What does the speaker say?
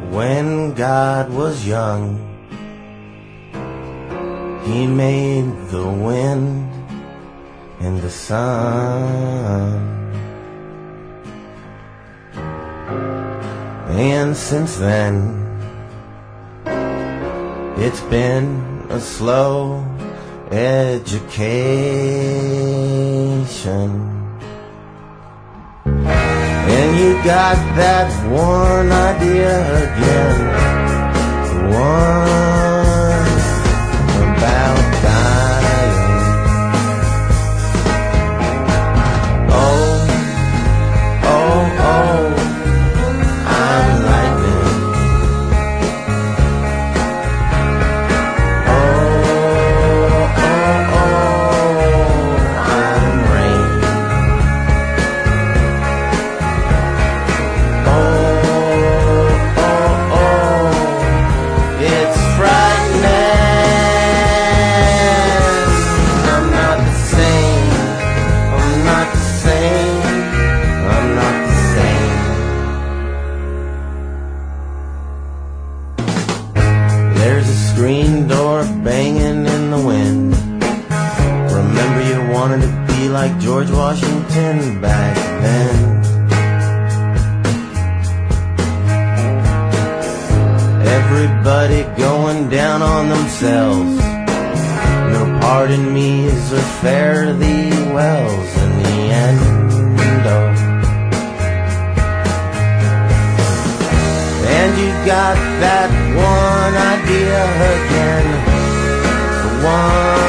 When God was young, He made the wind and the sun. And since then, it's been a slow education. And you got that one idea again, the one about dying. Oh, oh, oh, I'm lightning. Oh, oh, oh, I'm rain. It's frightening. I'm not the same. I'm not the same. I'm not the same. There's a screen door banging in the wind. Remember you wanted to be like George Washington back then. Everybody going down on themselves. No part in me is or fare thee wells in the end. Oh. And you got that one idea again, the one